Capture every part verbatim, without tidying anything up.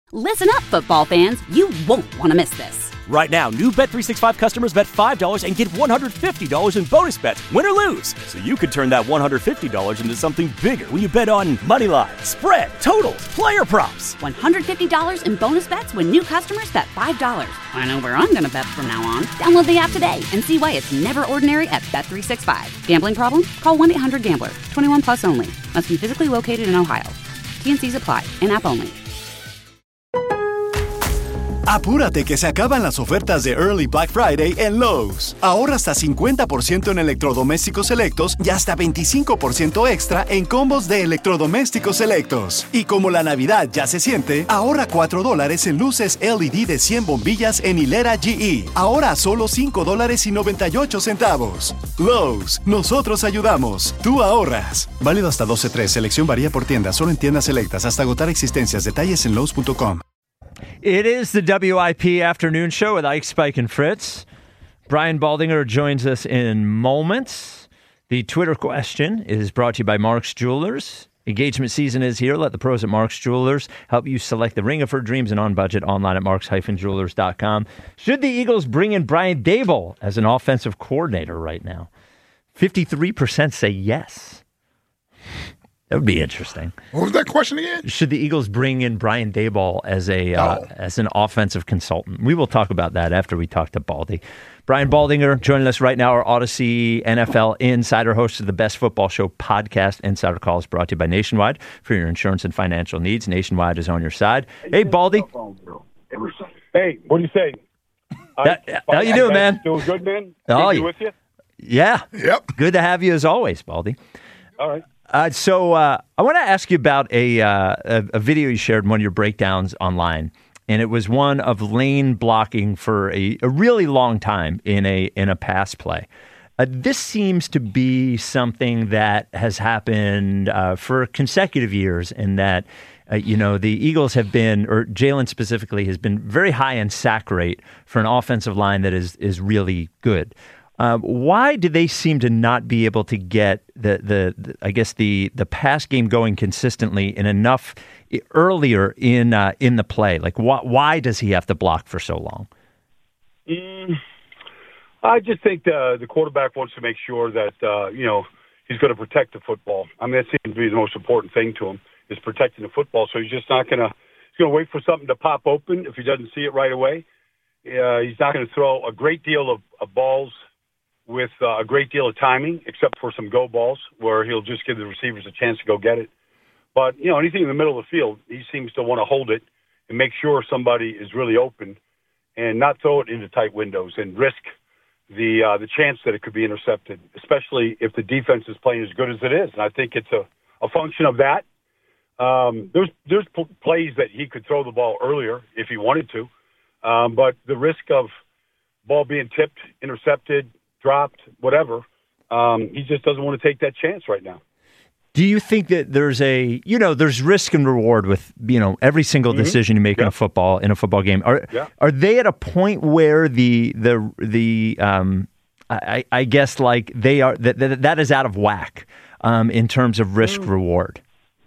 Listen up, football fans. You won't want to miss this. Right now, new Bet three sixty-five customers bet five dollars and get one hundred fifty dollars in bonus bets, win or lose. So you could turn that one hundred fifty dollars into something bigger when you bet on money line, spread, totals, player props. one hundred fifty dollars in bonus bets when new customers bet five dollars. I know where I'm going to bet from now on. Download the app today and see why it's never ordinary at Bet three sixty-five. Gambling problem? Call one eight hundred gambler. twenty-one plus only. Must be physically located in Ohio. T N Cs apply. In-app only. Apúrate que se acaban las ofertas de Early Black Friday en Lowe's. Ahorra hasta cincuenta por ciento en electrodomésticos selectos y hasta veinticinco por ciento extra en combos de electrodomésticos selectos. Y como la Navidad ya se siente, ahorra cuatro dólares en luces L E D de cien bombillas en hilera G E. Ahora a solo cinco dólares y noventa y ocho centavos. Lowe's, nosotros ayudamos. Tú ahorras. Válido hasta doce tres. Selección varía por tienda. Solo en tiendas selectas. Hasta agotar existencias. Detalles en Lowe's punto com. It is the W I P Afternoon Show with Ike, Spike, and Fritz. Brian Baldinger joins us in moments. The Twitter question is brought to you by Mark's Jewelers. Engagement season is here. Let the pros at Mark's Jewelers help you select the ring of her dreams and on budget online at marks dash jewelers dot com. Should the Eagles bring in Brian Daboll as an offensive coordinator right now? fifty-three percent say yes. That would be interesting. What was that question again? Should the Eagles bring in Brian Daboll as a uh, no. as an offensive consultant? We will talk about that after we talk to Baldy. Brian Baldinger joining us right now, our Odyssey N F L Insider, host of the Best Football Show podcast. Insider Call is brought to you by Nationwide for your insurance and financial needs. Nationwide is on your side. Hey, Baldy. Hey, what do you say? That, how you doing, man? Doing good, man? Oh, good with you? Yeah. Yep. Good to have you as always, Baldy. All right. Uh, so uh, I want to ask you about a, uh, a a video you shared in one of your breakdowns online, and it was one of lane blocking for a, a really long time in a in a pass play. Uh, this seems to be something that has happened uh, for consecutive years, and that uh, you know the Eagles have been, or Jalen specifically, has been very high in sack rate for an offensive line that is is really good. Um, why do they seem to not be able to get the, the, the I guess the the pass game going consistently and enough earlier in uh, in the play? Like, why why does he have to block for so long? Mm, I just think the the quarterback wants to make sure that uh, you know he's going to protect the football. I mean, that seems to be the most important thing to him is protecting the football. So he's just not going to he's going to wait for something to pop open if he doesn't see it right away. Uh, he's not going to throw a great deal of, of balls with uh, a great deal of timing, except for some go balls where he'll just give the receivers a chance to go get it. But, you know, anything in the middle of the field, he seems to want to hold it and make sure somebody is really open and not throw it into tight windows and risk the uh, the chance that it could be intercepted, especially if the defense is playing as good as it is. And I think it's a, a function of that. Um, there's there's pl- plays that he could throw the ball earlier if he wanted to, um, but the risk of ball being tipped, intercepted, dropped, whatever, um, he just doesn't want to take that chance right now. Do you think that there's a, you know, there's risk and reward with, you know, every single mm-hmm. decision you make yeah. in a football in a football game? Are yeah. are they at a point where the the the um, I, I guess like they are that that, that is out of whack um, in terms of risk mm. reward?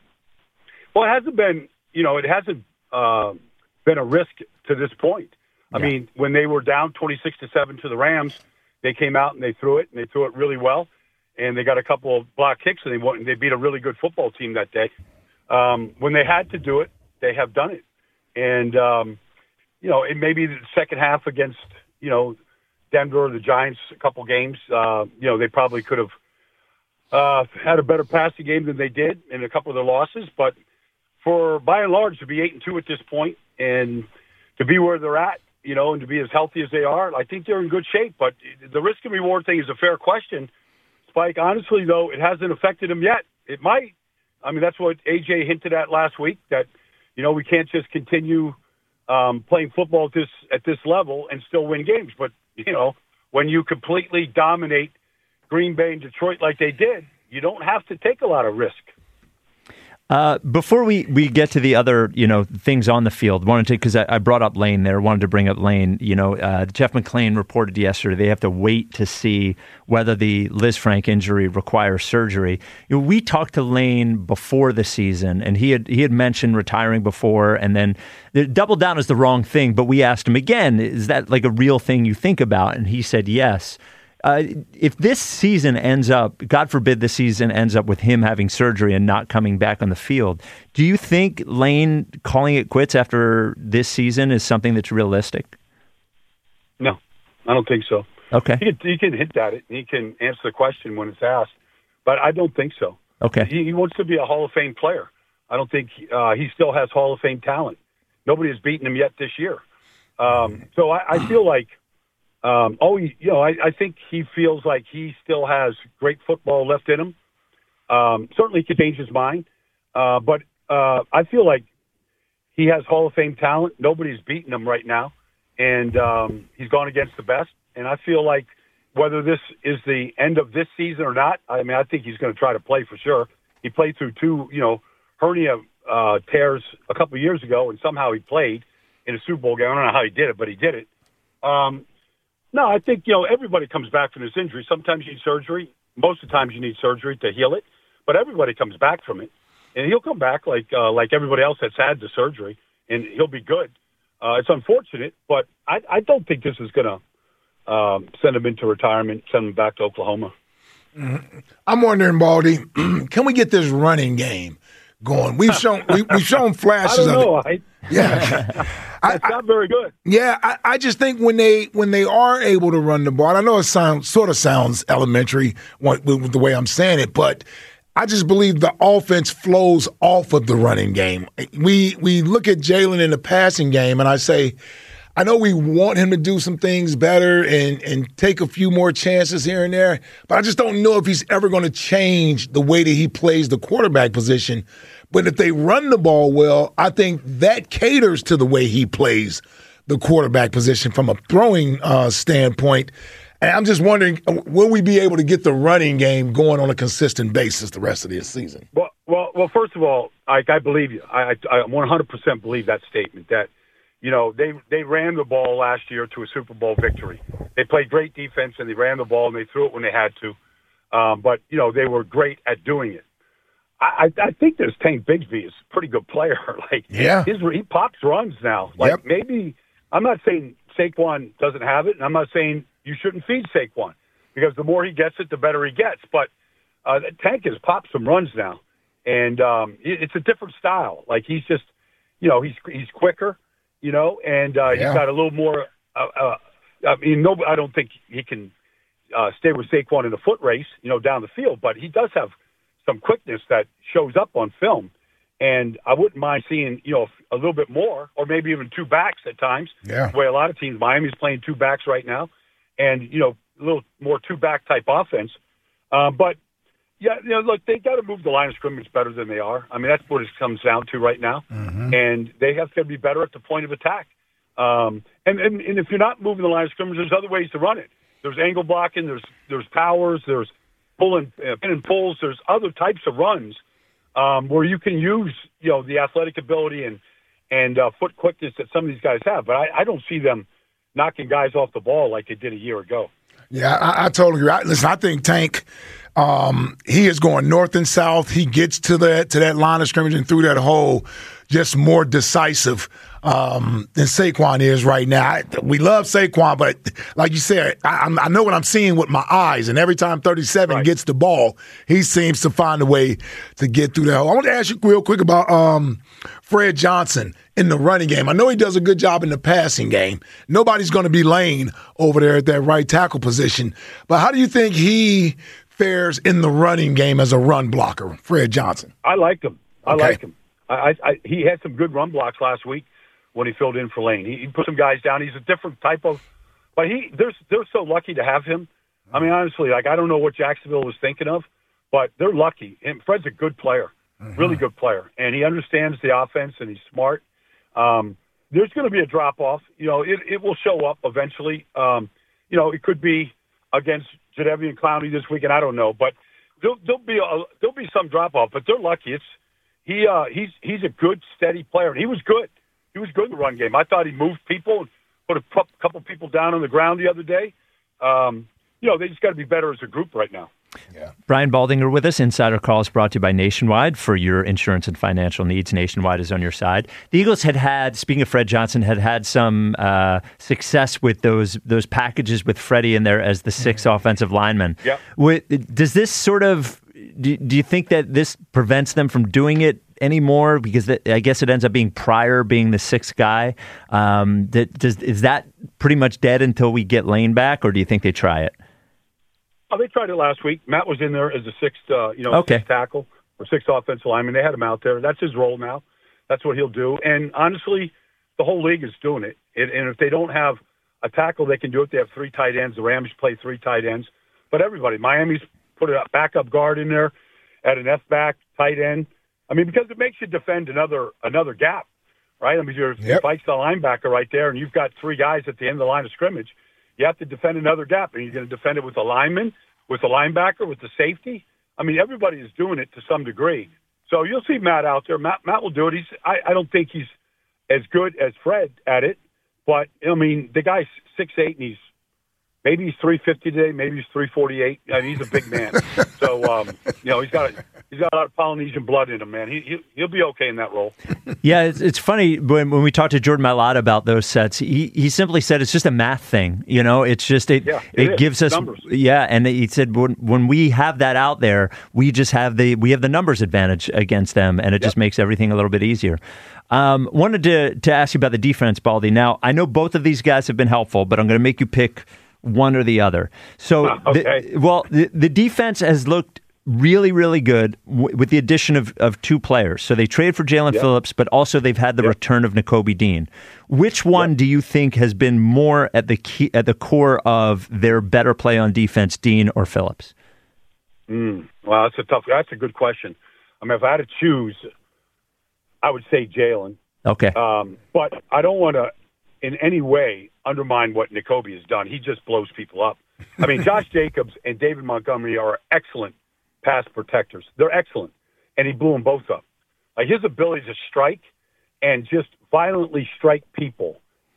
Well, it hasn't been, you know, it hasn't uh, been a risk to this point. I yeah. mean, when they were down twenty-six to seven to the Rams, they came out and they threw it, and they threw it really well, and they got a couple of block kicks, and they won, and they beat a really good football team that day. Um, when they had to do it, they have done it. And, um, you know, it may be the second half against, you know, Denver or the Giants, a couple games, uh, you know, they probably could have uh, had a better passing game than they did in a couple of their losses. But for, by and large, to be eight and two at this point and to be where they're at, you know, and to be as healthy as they are, I think they're in good shape. But the risk and reward thing is a fair question, Spike. Honestly, though, it hasn't affected them yet. It might. I mean, that's what A J hinted at last week, that, you know, we can't just continue um, playing football at this, at this level and still win games. But, you know, when you completely dominate Green Bay and Detroit like they did, you don't have to take a lot of risk. Uh, before we, we get to the other, you know, things on the field, wanted to, because I, I brought up Lane there, wanted to bring up Lane. You know, uh, Jeff McLean reported yesterday they have to wait to see whether the Liz Frank injury requires surgery. You know, we talked to Lane before the season, and he had he had mentioned retiring before, and then double down is the wrong thing. But we asked him again, is that like a real thing you think about? And he said yes. Uh, if this season ends up, God forbid this season ends up with him having surgery and not coming back on the field, do you think Lane calling it quits after this season is something that's realistic? No, I don't think so. Okay. He can, he can hint at it. He can answer the question when it's asked, but I don't think so. Okay. He, he wants to be a Hall of Fame player. I don't think uh, he still has Hall of Fame talent. Nobody has beaten him yet this year. Um, so I, I feel like Um, oh, you know, I, I think he feels like he still has great football left in him. Um, certainly could change his mind. Uh, but uh, I feel like he has Hall of Fame talent. Nobody's beaten him right now. And um, he's gone against the best. And I feel like whether this is the end of this season or not, I mean, I think he's going to try to play for sure. He played through two, you know, hernia uh, tears a couple of years ago, and somehow he played in a Super Bowl game. I don't know how he did it, but he did it. Um, No, I think, you know, everybody comes back from this injury. Sometimes you need surgery. Most of the times you need surgery to heal it. But everybody comes back from it. And he'll come back like uh, like everybody else that's had the surgery, and he'll be good. Uh, it's unfortunate, but I, I don't think this is going to um, send him into retirement, send him back to Oklahoma. Mm-hmm. I'm wondering, Baldy, can we get this running game going? We've shown we, we've shown flashes I don't know, of it. I, Yeah, it's not very good. Yeah, I, I just think when they when they are able to run the ball, I know it sounds sort of sounds elementary with, with the way I'm saying it, but I just believe the offense flows off of the running game. We we look at Jalen in the passing game, and I say, I know we want him to do some things better and, and take a few more chances here and there, but I just don't know if he's ever going to change the way that he plays the quarterback position. But if they run the ball well, I think that caters to the way he plays the quarterback position from a throwing uh, standpoint. And I'm just wondering, will we be able to get the running game going on a consistent basis the rest of this season? Well, well, well. First of all, I, I believe you. I, I one hundred percent believe that statement that, you know, they they ran the ball last year to a Super Bowl victory. They played great defense and they ran the ball and they threw it when they had to. Um, but you know, they were great at doing it. I, I think this Tank Bigsby is a pretty good player. Like, yeah, his, he pops runs now. Like, yep. maybe I'm not saying Saquon doesn't have it, and I'm not saying you shouldn't feed Saquon because the more he gets it, the better he gets. But uh, Tank has popped some runs now, and um, it, it's a different style. Like, he's just, you know, he's he's quicker, you know, and uh, yeah. he's got a little more. Uh, uh, I mean, no, I don't think he can uh, stay with Saquon in a foot race, you know, down the field, but he does have some quickness that shows up on film, and I wouldn't mind seeing, you know, a little bit more, or maybe even two backs at times. Yeah. The way a lot of teams, Miami's playing two backs right now, and you know, a little more two back type offense. Uh, but yeah, you know, look, they got to move the line of scrimmage better than they are. I mean, that's what it comes down to right now, mm-hmm. and they have to be better at the point of attack. Um, and, and and if you're not moving the line of scrimmage, there's other ways to run it. There's angle blocking. There's there's powers. There's pulling, uh, pin and pulls. There's other types of runs um, where you can use, you know, the athletic ability and and uh, foot quickness that some of these guys have. But I, I don't see them knocking guys off the ball like they did a year ago. Yeah, I, I totally agree. Listen, I think Tank, um, he is going north and south. He gets to that to that line of scrimmage and through that hole, just more decisive um, than Saquon is right now. I, we love Saquon, but like you said, I, I know what I'm seeing with my eyes. And every time thirty-seven right. gets the ball, he seems to find a way to get through that hole. I want to ask you real quick about um, Fred Johnson in the running game. I know he does a good job in the passing game. Nobody's going to be Lane over there at that right tackle position. But how do you think he fares in the running game as a run blocker, Fred Johnson? I like him. I okay. like him. I, I, he had some good run blocks last week when he filled in for Lane. He, he put some guys down. He's a different type of, but he they're they're so lucky to have him. I mean, honestly, like I don't know what Jacksonville was thinking of, but they're lucky. And Fred's a good player, mm-hmm. really good player, and he understands the offense and he's smart. Um, there's going to be a drop off. You know, it it will show up eventually. Um, you know, it could be against Jadeveon Clowney this weekend. I don't know, but there'll, there'll be a, there'll be some drop off. But they're lucky. It's he uh, he's he's a good, steady player. He was good. He was good in the run game. I thought he moved people and put a p- couple people down on the ground the other day. Um, you know, they just got to be better as a group right now. Yeah. Brian Baldinger with us. Insider Calls brought to you by Nationwide. For your insurance and financial needs, Nationwide is on your side. The Eagles had had, speaking of Fred Johnson, had had some uh, success with those those packages with Freddie in there as the sixth mm-hmm. offensive lineman. Yep. With, does this sort of, do, do you think that this prevents them from doing it anymore? Because that, I guess it ends up being Pryor being the sixth guy. Um, that, does, is that pretty much dead until we get Lane back, or do you think they try it? Oh, they tried it last week. Matt was in there as a sixth, uh, you know, okay. sixth tackle or sixth offensive lineman. They had him out there. That's his role now. That's what he'll do. And honestly, the whole league is doing it. it. And if they don't have a tackle, they can do it. They have three tight ends. The Rams play three tight ends. But everybody, Miami's put a backup guard in there at an F-back, tight end. I mean, because it makes you defend another another gap, right? I mean, you're yep. Spike's the linebacker right there, and you've got three guys at the end of the line of scrimmage. You have to defend another gap, and you're going to defend it with a lineman, with a linebacker, with the safety. I mean, everybody is doing it to some degree. So you'll see Matt out there. Matt, Matt will do it. He's. I, I don't think he's as good as Fred at it, but I mean, the guy's six eight, and he's maybe he's three fifty today, maybe he's three forty-eight. I mean, he's a big man. So um, you know, he's got a, he's got a lot of Polynesian blood in him, man. He, he he'll be okay in that role. Yeah, it's, it's funny when when we talked to Jordan Mailata about those sets. He he simply said it's just a math thing. You know, it's just it yeah, it, it gives us numbers. Yeah, and he said when when we have that out there, we just have the we have the numbers advantage against them, and it yep. just makes everything a little bit easier. Um, wanted to to ask you about the defense, Baldy. Now I know both of these guys have been helpful, but I'm going to make you pick one or the other. So, uh, okay. the, well, the, the defense has looked really, really good w- with the addition of, of two players. So they traded for Jalen yep. Phillips, but also they've had the yep. return of Nakobe Dean. Which one yep. do you think has been more at the key, at the core of their better play on defense, Dean or Phillips? Mm, well, that's a tough. That's a good question. I mean, if I had to choose, I would say Jalen. Okay, um, but I don't want to in any way undermine what Nakobe has done. He just blows people up. I mean, Josh Jacobs and David Montgomery are excellent pass protectors. They're excellent, and he blew them both up. Like his ability to strike and just violently strike people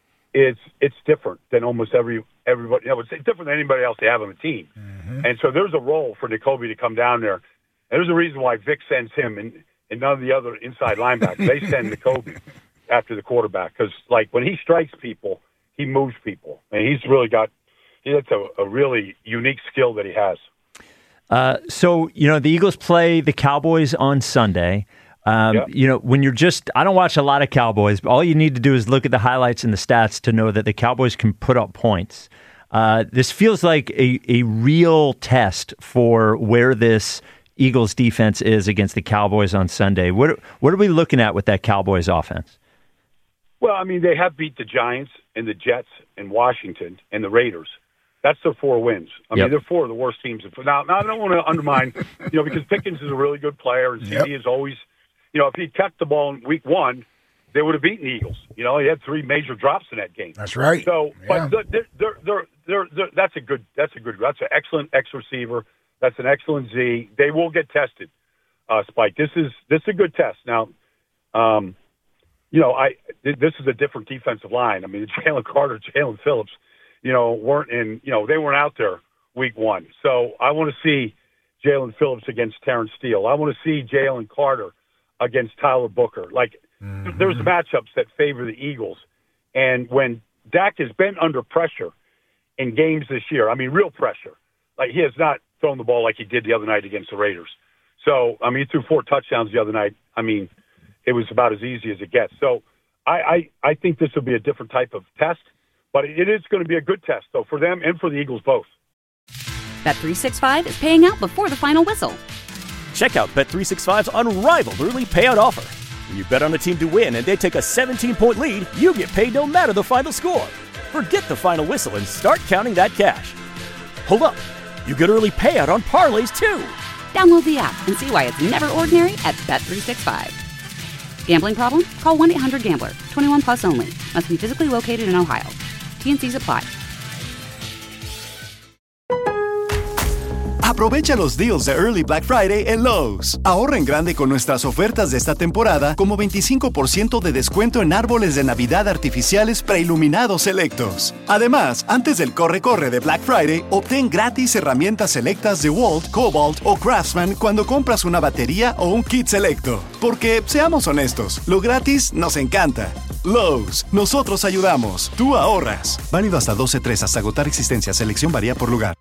is it's different than almost every everybody. I would say different than anybody else they have on the team. Mm-hmm. And so there's a role for Nakobe to come down there. And there's a reason why Vic sends him and, and none of the other inside linebackers. They send Nakobe after the quarterback because, like, when he strikes people, he moves people, and he's really got that's a, a really unique skill that he has. Uh, so, you know, the Eagles play the Cowboys on Sunday. Um, yep. You know, when you're just, I don't watch a lot of Cowboys, but all you need to do is look at the highlights and the stats to know that the Cowboys can put up points. Uh, this feels like a, a real test for where this Eagles defense is against the Cowboys on Sunday. What, what are we looking at with that Cowboys offense? Well, I mean, they have beat the Giants and the Jets and Washington and the Raiders. That's their four wins. I yep. mean, they're four of the worst teams. Now, now I don't want to undermine, you know, because Pickens is a really good player, and C D yep. is always, you know, if he'd kept the ball in week one, they would have beaten the Eagles. You know, he had three major drops in that game. That's right. So, yeah. but they're, they're, they're, they're, they're, that's a good, that's a good, that's an excellent X receiver. That's an excellent Z. They will get tested, uh, Spike. This is this is a good test. Now, um, you know, I this is a different defensive line. I mean, Jalen Carter, Jalen Phillips, you know, weren't in, you know, they weren't out there week one. So I want to see Jalen Phillips against Terrence Steele. I want to see Jalen Carter against Tyler Booker. Like, mm-hmm. there's matchups that favor the Eagles. And when Dak has been under pressure in games this year, I mean, real pressure, like he has not thrown the ball like he did the other night against the Raiders. So, I mean, he threw four touchdowns the other night. I mean, it was about as easy as it gets. So I, I, I think this will be a different type of test, but it is going to be a good test, though, for them and for the Eagles both. Bet three sixty-five is paying out before the final whistle. Check out Bet three sixty-five's unrivaled early payout offer. When you bet on a team to win and they take a seventeen-point lead, you get paid no matter the final score. Forget the final whistle and start counting that cash. Hold up. You get early payout on parlays, too. Download the app and see why it's never ordinary at Bet three sixty-five. Gambling problem? Call one eight hundred gambler. twenty-one plus only. Must be physically located in Ohio. T and C's apply. Aprovecha los deals de Early Black Friday en Lowe's. Ahorra en grande con nuestras ofertas de esta temporada, como veinticinco por ciento de descuento en árboles de Navidad artificiales preiluminados selectos. Además, antes del corre-corre de Black Friday, obtén gratis herramientas selectas de Walt, Cobalt o Craftsman cuando compras una batería o un kit selecto. Porque, seamos honestos, lo gratis nos encanta. Lowe's, nosotros ayudamos, tú ahorras. Válido hasta doce tres hasta agotar existencia. Selección varía por lugar.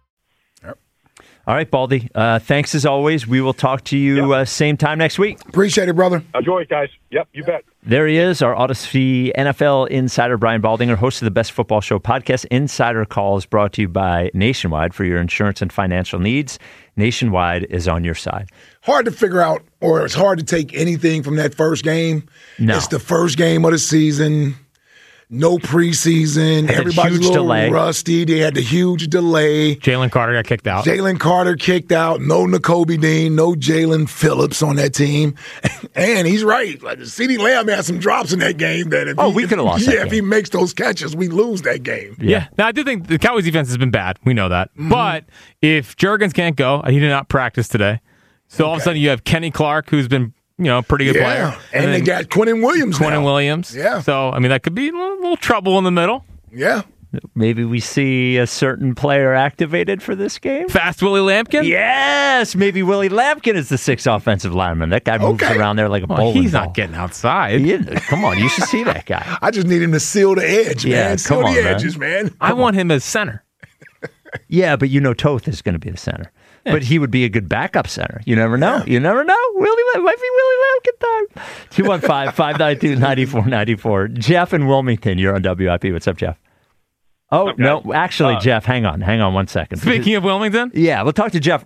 All right, Baldy. Uh, thanks as always. We will talk to you Yep. uh, same time next week. Appreciate it, brother. Enjoy it, guys. Yep, you bet. There he is, our Odyssey N F L insider, Brian Baldinger, host of the Best Football Show podcast. Insider Calls brought to you by Nationwide for your insurance and financial needs. Nationwide is on your side. Hard to figure out, or it's hard to take anything from that first game. No. It's the first game of the season. No preseason. Had a Everybody's huge a little delay. rusty. They had the huge delay. Jalen Carter got kicked out. Jalen Carter kicked out. No N'Kobe Dean. No Jalen Phillips on that team. And he's right. Like, CeeDee Lamb had some drops in that game. That if Oh, he, we could have lost Yeah, that if game. he makes those catches, we lose that game. Yeah. Now, I do think the Cowboys defense has been bad. We know that. Mm-hmm. But if Juergens can't go, he did not practice today. So all of a sudden you have Kenny Clark, who's been, you know, a pretty good Yeah. player. And, they then got Quinnen Williams Quinnen now. Williams. Yeah. So, I mean, that could be a little, little trouble in the middle. Yeah. Maybe we see a certain player activated for this game. Fast Willie Lampkin? Yes, maybe Willie Lampkin is the sixth offensive lineman. That guy moves Okay. around there like a Well, bowling he's ball. not getting outside. He is. Come on, you should see that guy. I just need him to seal the edge, Yeah, man. Seal come the on, man. edges, man. I want him as center. Yeah, but you know Toth is going to be the center. But he would be a good backup center. You never know. You never know. Willie Lam- might be Willie Lampkin time. two one five, five nine two, nine four nine four. Jeff in Wilmington, you're on W I P. What's up, Jeff? Oh, Okay. no. Actually, Uh, Jeff, hang on. Hang on one second. Speaking of Wilmington, Yeah, we'll talk to Jeff.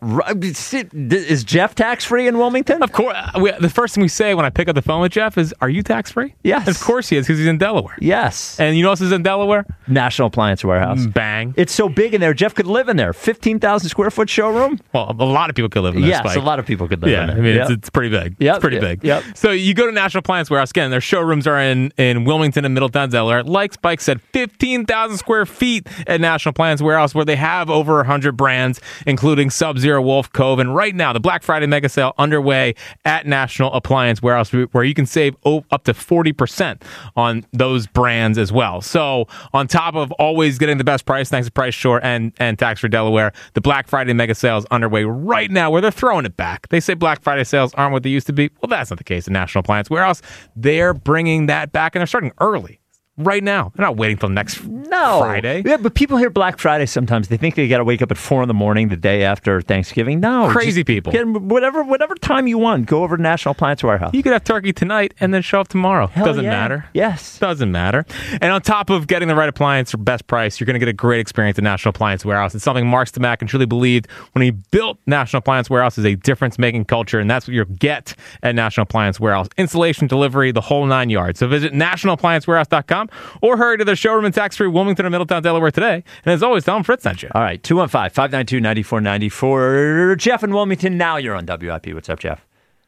Is Jeff tax-free in Wilmington? of course, uh, we, the first thing we say when I pick up the phone with Jeff is, "Are you tax free?" Yes. Of course he is, because he's in Delaware. Yes. And you know what else is in Delaware? National Appliance Warehouse. Bang. It's so big in there. Jeff could live in there. fifteen thousand square foot showroom. Well, a lot of people could live in this. Yes, Spike. a lot of people could live Yeah, in I there. mean, Yep. it's, it's pretty big. Yep, It's pretty yep, big. yep. So you go to National Appliance Warehouse. Again, their showrooms are in, in Wilmington and Middletown, Delaware. Like Spike said, fifteen thousand square feet at National Appliance Warehouse, where they have over one hundred brands, including Sub-Zero, Wolf Cove. And right now, the Black Friday mega sale underway at National Appliance Warehouse, where you can save oh, up to forty percent on those brands as well. So on top of always getting the best price, thanks to Price Shore and, and Tax Free Delaware, the Black Friday mega sale is underway right now, where they're throwing it back. They say Black Friday sales aren't what they used to be. Well, that's not the case at National Appliance Warehouse. They're bringing that back, and they're starting early. Right now. They're not waiting till next No. Friday. Yeah, but people hear Black Friday sometimes. They think they got to wake up at four in the morning the day after Thanksgiving. No. Crazy just people. Get whatever, whatever time you want. Go over to National Appliance Warehouse. You could have turkey tonight and then show up tomorrow. Hell Doesn't yeah. matter. Yes. Doesn't matter. And on top of getting the right appliance for best price, you're going to get a great experience at National Appliance Warehouse. It's something Mark Stamack and truly believed when he built National Appliance Warehouse, is a difference-making culture, and that's what you'll get at National Appliance Warehouse. Installation, delivery, the whole nine yards. So visit national appliance warehouse dot com or hurry to their showroom in tax-free Wilmington or Middletown, Delaware today. And as always, tell them Fritz sent you. All right. two one five, five nine two, nine four nine four. Jeff in Wilmington. Now you're on W I P. What's up, Jeff?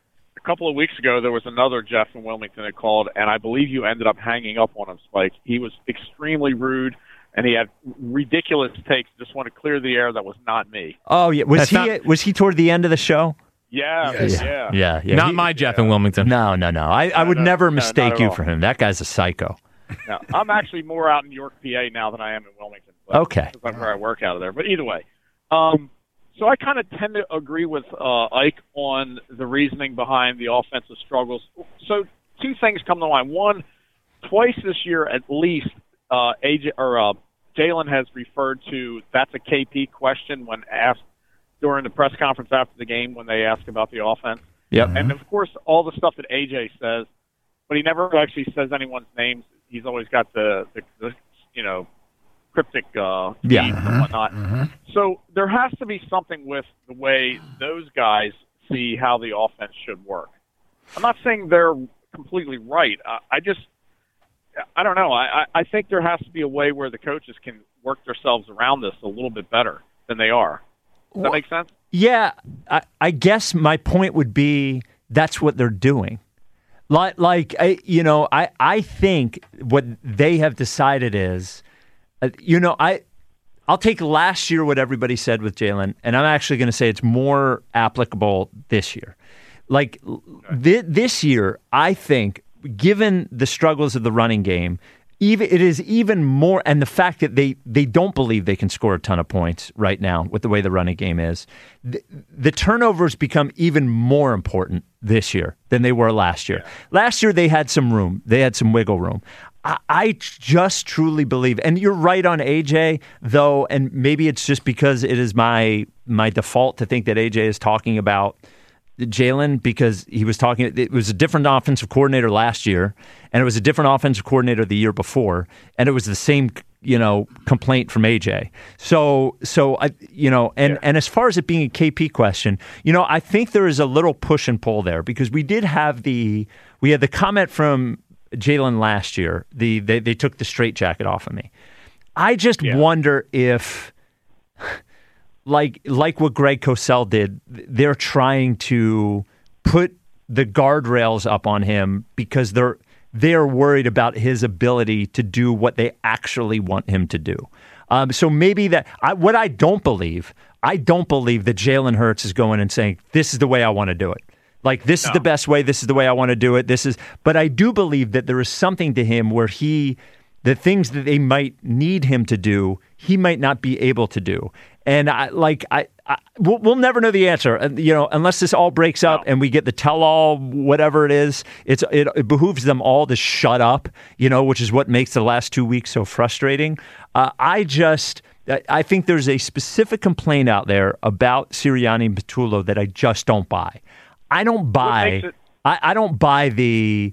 A couple of weeks ago, there was another Jeff in Wilmington that called, and I believe you ended up hanging up on him, Spike. He was extremely rude, and he had ridiculous takes. Just want to clear the air. That was not me. Oh, yeah. Was That's he not- was he toward the end of the show? Yeah, Yes. yeah. Yeah. yeah. Not He- my Jeff in Wilmington. No, no, no. I, I would no, never no, mistake not at you all. for him. That guy's a psycho. No, I'm actually more out in York, P A now than I am in Wilmington. But Okay. That's where I work out of there. But either way, um, so I kind of tend to agree with uh, Ike on the reasoning behind the offensive struggles. So two things come to mind. One, twice this year at least, uh, A J or uh, Jalen has referred to that's a K P question when asked during the press conference after the game when they ask about the offense. Yep. And of course, all the stuff that A J says, but he never actually says anyone's names. He's always got the, the, the you know, cryptic uh, Yeah. names and whatnot. So there has to be something with the way those guys see how the offense should work. I'm not saying they're completely right. I, I just, I don't know. I, I think there has to be a way where the coaches can work themselves around this a little bit better than they are. Does that make sense? Yeah, I, I guess my point would be that's what they're doing. Like, like I, you know, I, I think what they have decided is, uh, you know, I, I'll take last year what everybody said with Jalen, and I'm actually going to say it's more applicable this year. Like th- this year, I think, given the struggles of the running game, even it is even more, and the fact that they, they don't believe they can score a ton of points right now with the way the running game is, the, the turnovers become even more important this year than they were last year. Yeah. Last year, they had some room. They had some wiggle room. I, I just truly believe, and you're right on A J, though, and maybe it's just because it is my my default to think that A J is talking about Jalen, because he was talking, it was a different offensive coordinator last year, and it was a different offensive coordinator the year before, and it was the same, you know, complaint from A J. So, so I, you know, and, yeah. and as far as it being a K P question, you know, I think there is a little push and pull there, because we did have the, we had the comment from Jalen last year, the they, they took the straitjacket off of me. I just yeah. wonder if... Like like what Greg Cosell did, they're trying to put the guardrails up on him because they're they're worried about his ability to do what they actually want him to do. Um, so maybe that I, what I don't believe, I don't believe that Jalen Hurts is going and saying, this is the way I want to do it. Like, this no. is the best way. This is the way I want to do it. This is, but I do believe that there is something to him where he, the things that they might need him to do, he might not be able to do. And I like I, I we'll, we'll never know the answer, you know, unless this all breaks up no. and we get the tell-all, whatever it is. It's it, it behooves them all to shut up, you know, which is what makes the last two weeks so frustrating. Uh, I just I think there's a specific complaint out there about Sirianni and Patullo that I just don't buy. I don't buy. It- I, I don't buy the.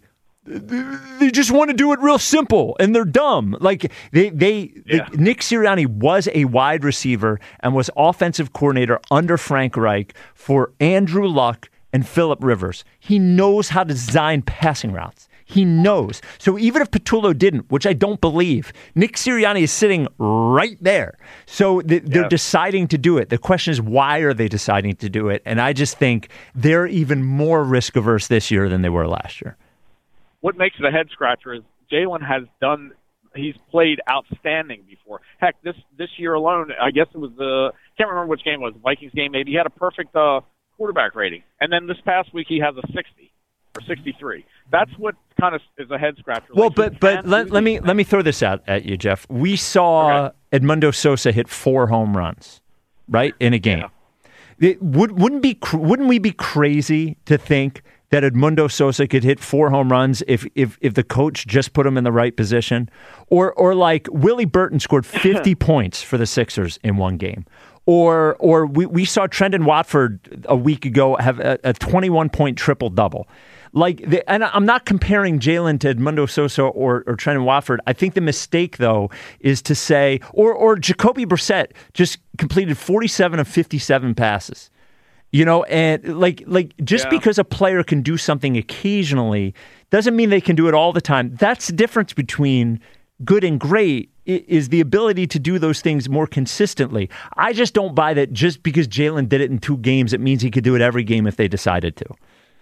They just want to do it real simple, and they're dumb. Like they, they, yeah. they, Nick Sirianni was a wide receiver and was offensive coordinator under Frank Reich for Andrew Luck and Phillip Rivers. He knows how to design passing routes. He knows. So even if Patullo didn't, which I don't believe, Nick Sirianni is sitting right there. So th- they're yeah. deciding to do it. The question is, why are they deciding to do it? And I just think they're even more risk averse this year than they were last year. What makes it a head scratcher is Jalen has done, he's played outstanding before. Heck, this this year alone, I guess it was the, can't remember which game it was, the Vikings game maybe, he had a perfect uh, quarterback rating. And then this past week he has a sixty or sixty-three. That's what kind of is a head scratcher. Well, like but but let, let me let me throw this out at you, Jeff. We saw okay. Edmundo Sosa hit four home runs, right, in a game. Yeah. It would wouldn't be wouldn't we be crazy to think that Edmundo Sosa could hit four home runs if if if the coach just put him in the right position? Or or like Willie Burton scored fifty points for the Sixers in one game. Or or we, we saw Trendon Watford a week ago have a, a twenty-one point triple-double. Like, the, and I'm not comparing Jalen to Edmundo Sosa or, or Trendon Watford. I think the mistake, though, is to say, or or Jacoby Brissett just completed forty-seven of fifty-seven passes. You know, and like like just yeah. because a player can do something occasionally doesn't mean they can do it all the time. That's the difference between good and great, is the ability to do those things more consistently. I just don't buy that just because Jalen did it in two games, it means he could do it every game if they decided to.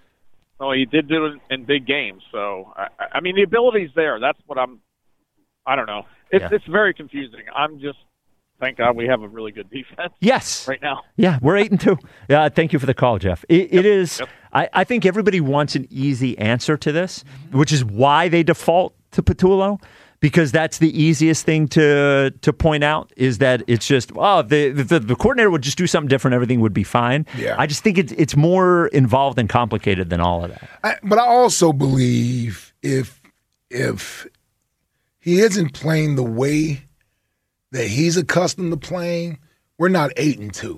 Oh, he did do it in big games. So, I, I mean, the ability's there. That's what I'm, I don't know. It's, yeah. it's very confusing. I'm just, thank God we have a really good defense. Yes. Right now. Yeah, we're eight and two. Yeah, thank you for the call, Jeff. It, yep. it is, yep. I, I think everybody wants an easy answer to this, which is why they default to Patullo. Because that's the easiest thing to to point out, is that it's just, oh, the, the the coordinator would just do something different, everything would be fine. Yeah. I just think it's it's more involved and complicated than all of that. I, but I also believe if if he isn't playing the way that he's accustomed to playing, we're not eight and two.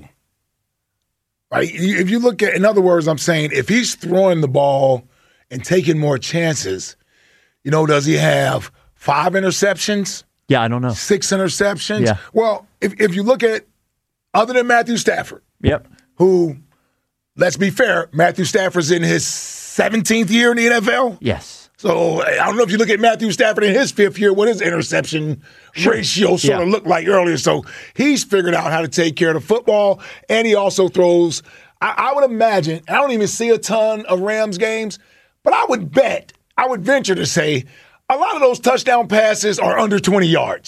Right? If you look at, in other words, I'm saying if he's throwing the ball and taking more chances, you know, does he have five interceptions? Yeah, I don't know. Six interceptions? Yeah. Well, if if you look at, other than Matthew Stafford, yep. who, let's be fair, Matthew Stafford's in his seventeenth year in the N F L? Yes. So I don't know if you look at Matthew Stafford in his fifth year, what his interception sure. ratio sort yeah. of looked like earlier. So he's figured out how to take care of the football, and he also throws, I, I would imagine, I don't even see a ton of Rams games, but I would bet, I would venture to say, a lot of those touchdown passes are under twenty yards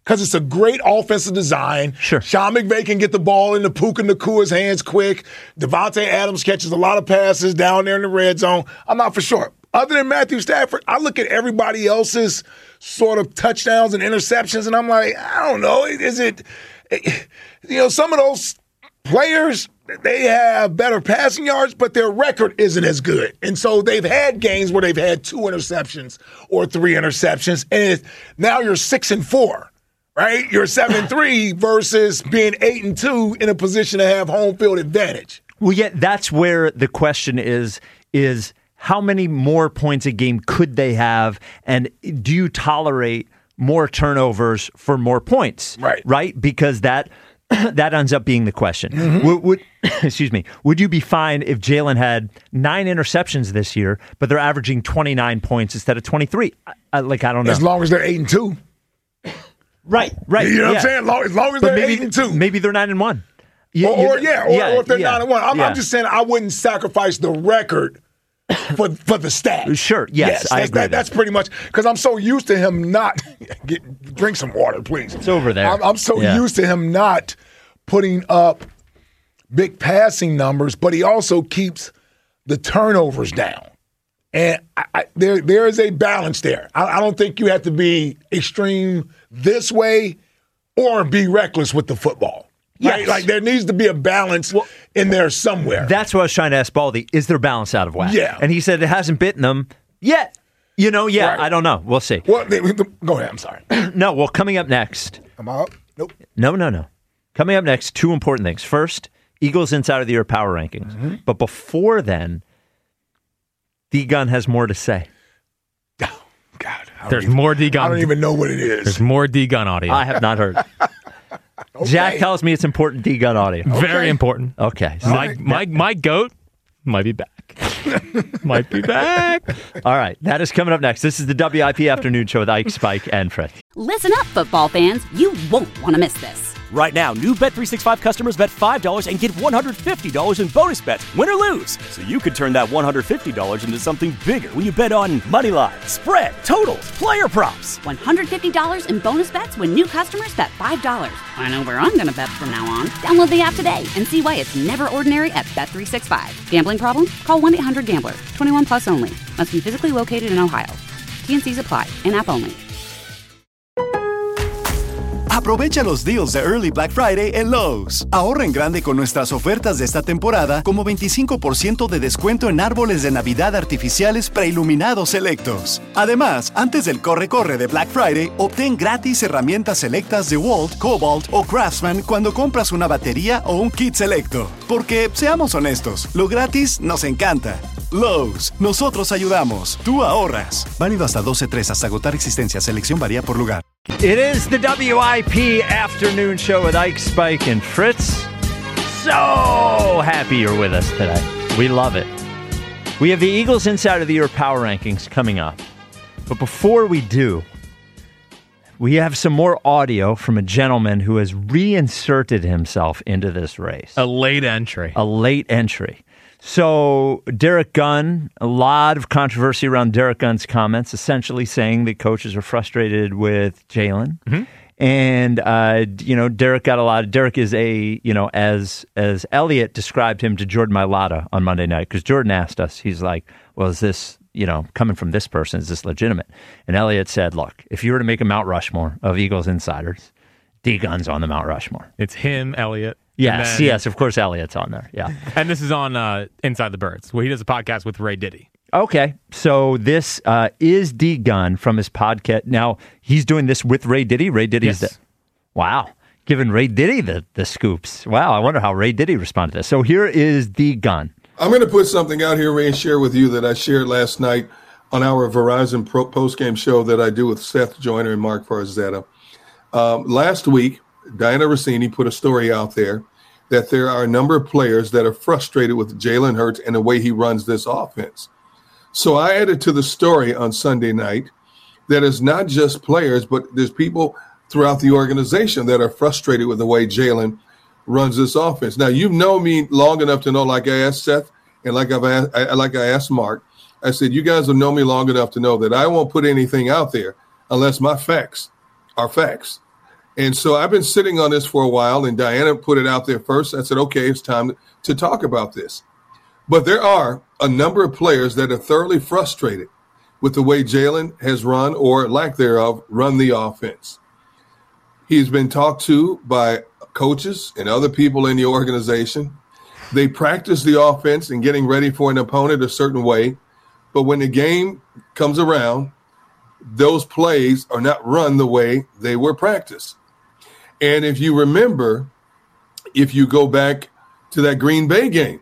because it's a great offensive design. Sure. Sean McVay can get the ball into Puka Nakua's hands quick. Devontae Adams catches a lot of passes down there in the red zone. I'm not for sure. Other than Matthew Stafford, I look at everybody else's sort of touchdowns and interceptions, and I'm like, I don't know. Is it, you know, some of those players, they have better passing yards, but their record isn't as good. And so they've had games where they've had two interceptions or three interceptions, and it's, now you're six and four, right? You're seven and three versus being eight and two in a position to have home field advantage. Well, yeah, that's where the question is, is how many more points a game could they have, and do you tolerate more turnovers for more points? Right. Right? Because that that ends up being the question. Mm-hmm. Would, would excuse me? Would you be fine if Jalen had nine interceptions this year, but they're averaging twenty-nine points instead of twenty-three? I, I, like I don't know. As long as they're eight and two, right, right. You know what yeah. I'm saying? Long, as long as But they're maybe, eight and two, maybe they're nine and one. You, or, or yeah, or, yeah, or if they're yeah, nine and one. I'm, yeah. I'm just saying I wouldn't sacrifice the record for for the stat. Sure, yes, I that's, agree. That, that's pretty much because I'm so used to him not get, drink some water, please. It's over there. I'm, I'm so Yeah. used to him not putting up big passing numbers, but he also keeps the turnovers down. And I, I, there there is a balance there. I, I don't think you have to be extreme this way or be reckless with the football. Right? Yes. Like there needs to be a balance Well, in there somewhere. That's what I was trying to ask Baldy. Is their balance out of whack? Yeah. And he said it hasn't bitten them yet. You know, yeah, Right. I don't know. We'll see. Well, they, go ahead. I'm sorry. No, well, coming up next. Am I up? Nope. No, no, no. Coming up next, two important things. First, Eagles Inside of the Year Power Rankings. Mm-hmm. But before then, D-Gun has more to say. Oh, God. I don't There's even- more D-Gun. I don't even know what it is. There's more D-Gun audio. I have not heard. Okay. Jack tells me it's important D-Gun audio. Very Okay. important. Okay. So- My, my, my goat might be back. might be back. all right. That is coming up next. This is the W I P Afternoon Show with Ike, Spike, and Fred. Listen up, football fans. You won't want to miss this. Right now, new Bet three sixty-five customers bet five dollars and get one hundred fifty dollars in bonus bets, win or lose. So you could turn that one hundred fifty dollars into something bigger when you bet on money line, spread, totals, player props. one hundred fifty dollars in bonus bets when new customers bet five dollars. I know where I'm going to bet from now on. Download the app today and see why it's never ordinary at Bet three sixty-five. Gambling problem? Call one eight hundred gambler. twenty-one plus only. Must be physically located in Ohio. T N Cs apply. In-app only. Aprovecha los deals de Early Black Friday en Lowe's. Ahorra en grande con nuestras ofertas de esta temporada, como veinticinco por ciento de descuento en árboles de Navidad artificiales preiluminados selectos. Además, antes del corre-corre de Black Friday, obtén gratis herramientas selectas de Walt, Cobalt o Craftsman cuando compras una batería o un kit selecto. Porque, seamos honestos, lo gratis nos encanta. Lowe's, nosotros ayudamos, tú ahorras. Válido hasta doce tres hasta agotar existencia. Selección varía por lugar. It is the W I P Afternoon Show with Ike, Spike, and Fritz. So happy you're with us today. We love it. We have the Eagles Inside of the Year Power Rankings coming up. But before we do, we have some more audio from a gentleman who has reinserted himself into this race. A late entry. A late entry. So Derek Gunn, a lot of controversy around Derek Gunn's comments, essentially saying that coaches are frustrated with Jalen. Mm-hmm. And, uh, you know, Derek got a lot of, Derek is a, you know, as as Elliott described him to Jordan Mailata on Monday night, because Jordan asked us, he's like, well, is this, you know, coming from this person, is this legitimate? And Elliott said, look, if you were to make a Mount Rushmore of Eagles insiders, D-Gun's on the Mount Rushmore. It's him, Elliott. Yes, then, yes, of course Elliott's on there, yeah. And this is on uh, Inside the Birds, where he does a podcast with Ray Diddy. Okay, so this uh, is D-Gun from his podcast. Now, he's doing this with Ray Diddy. Ray Diddy's Yes. the... Wow, giving Ray Diddy the, the scoops. Wow, I wonder how Ray Diddy responded to this. So here is D-Gun. I'm going to put something out here, Ray, and share with you that I shared last night on our Verizon Pro post-game show that I do with Seth Joyner and Mark Farzetta. Um, last week, Diana Rossini put a story out there that there are a number of players that are frustrated with Jalen Hurts and the way he runs this offense. So I added to the story on Sunday night that it's not just players, but there's people throughout the organization that are frustrated with the way Jalen runs this offense. Now, you know me long enough to know, like I asked Seth and like I've asked, I, like I asked Mark, I said, you guys will know me long enough to know that I won't put anything out there unless my facts are facts. And so I've been sitting on this for a while, and Diana put it out there first. I said, okay, it's time to talk about this. But there are a number of players that are thoroughly frustrated with the way Jalen has run, or lack thereof, run the offense. He's been talked to by coaches and other people in the organization. They practice the offense and getting ready for an opponent a certain way. But when the game comes around, those plays are not run the way they were practiced. And if you remember, if you go back to that Green Bay game,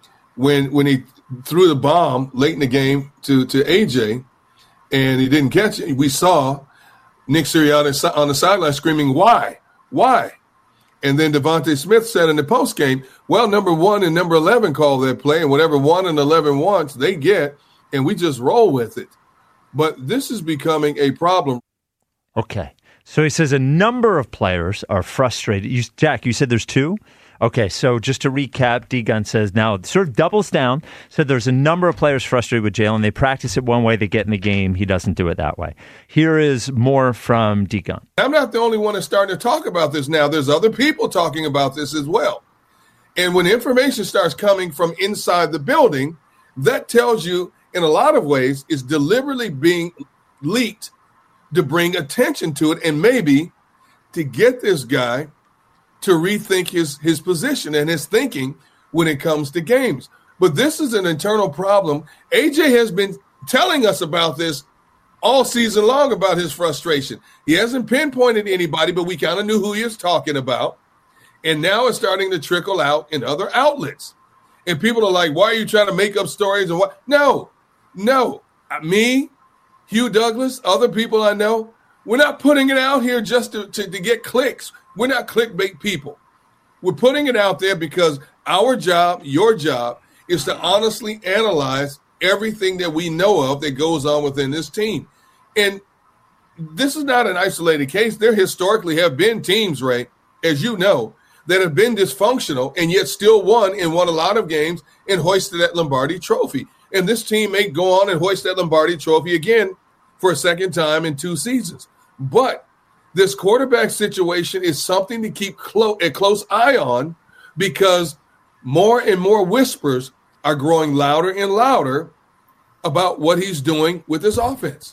when when he threw the bomb late in the game to, to A J and he didn't catch it, we saw Nick Sirianni on the sideline screaming, why? Why? And then Devontae Smith said in the postgame, well, number one and number eleven call that play, and whatever one and eleven wants, they get, and we just roll with it. But this is becoming a problem. Okay. So he says a number of players are frustrated. You, Jack, you said there's two? Okay, so just to recap, D-Gun says now it sort of doubles down. Said there's a number of players frustrated with Jalen. They practice it one way, they get in the game. He doesn't do it that way. Here is more from D-Gun. I'm not the only one that's starting to talk about this now. There's other people talking about this as well. And when information starts coming from inside the building, that tells you in a lot of ways it's deliberately being leaked to bring attention to it and maybe to get this guy to rethink his, his position and his thinking when it comes to games. But this is an internal problem. A J has been telling us about this all season long, about his frustration. He hasn't pinpointed anybody, but we kind of knew who he was talking about. And now it's starting to trickle out in other outlets. And people are like, why are you trying to make up stories? And what? No, no. Me, Hugh Douglas, other people I know, we're not putting it out here just to, to, to get clicks. We're not clickbait people. We're putting it out there because our job, your job, is to honestly analyze everything that we know of that goes on within this team. And this is not an isolated case. There historically have been teams, Ray, as you know, that have been dysfunctional and yet still won and won a lot of games and hoisted that Lombardi trophy. And this team may go on and hoist that Lombardi trophy again for a second time in two seasons. But this quarterback situation is something to keep clo- a close eye on because more and more whispers are growing louder and louder about what he's doing with his offense.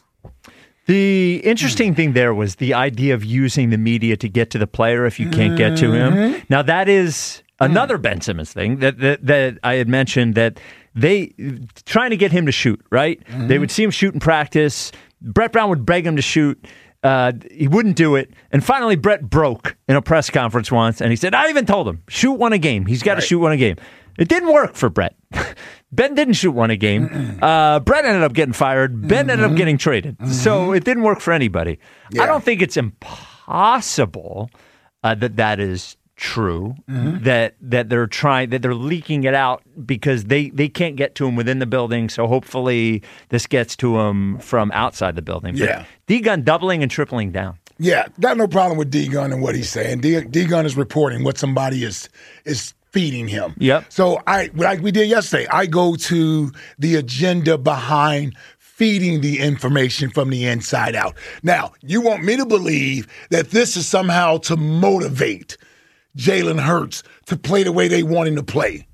The interesting thing there was the idea of using the media to get to the player if you can't get to him. Now, that is another Ben Simmons thing that, that, that I had mentioned, that they trying to get him to shoot, right? Mm-hmm. They would see him shoot in practice. Brett Brown would beg him to shoot. Uh, he wouldn't do it. And finally, Brett broke in a press conference once, and he said, I even told him, shoot one a game. He's got to right. shoot one a game. It didn't work for Brett. Ben didn't shoot one a game. Uh, Brett ended up getting fired. Ben mm-hmm. ended up getting traded. Mm-hmm. So it didn't work for anybody. Yeah. I don't think it's impossible uh, that that is true, mm-hmm. that that they're trying, that they're leaking it out because they, they can't get to him within the building. So hopefully this gets to him from outside the building. Yeah. D-Gun doubling and tripling down. Yeah, got no problem with D-Gun and what he's saying. D- D-Gun is reporting what somebody is is feeding him. Yep. So I, like we did yesterday, I go to the agenda behind feeding the information from the inside out. Now, you want me to believe that this is somehow to motivate Jalen Hurts to play the way they want him to play.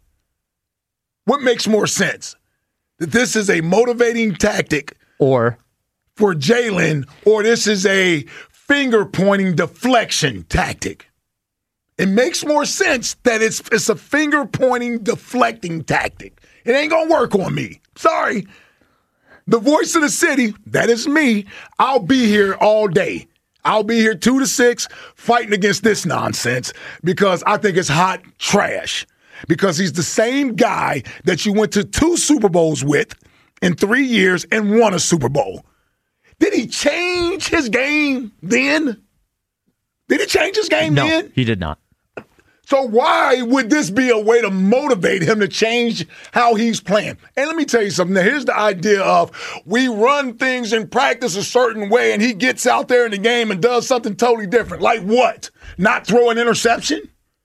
What makes more sense? That this is a motivating tactic or for Jalen, or this is a finger-pointing deflection tactic? It makes more sense that it's it's a finger-pointing deflecting tactic. It ain't going to work on me. Sorry. The voice of the city, that is me. I'll be here all day. I'll be here two to six fighting against this nonsense because I think it's hot trash. Because he's the same guy that you went to two Super Bowls with in three years and won a Super Bowl. Did he change his game then? Did he change his game no, then? No, he did not. So why would this be a way to motivate him to change how he's playing? And let me tell you something. Now, here's the idea of we run things in practice a certain way, and he gets out there in the game and does something totally different. Like what? Not throw an interception?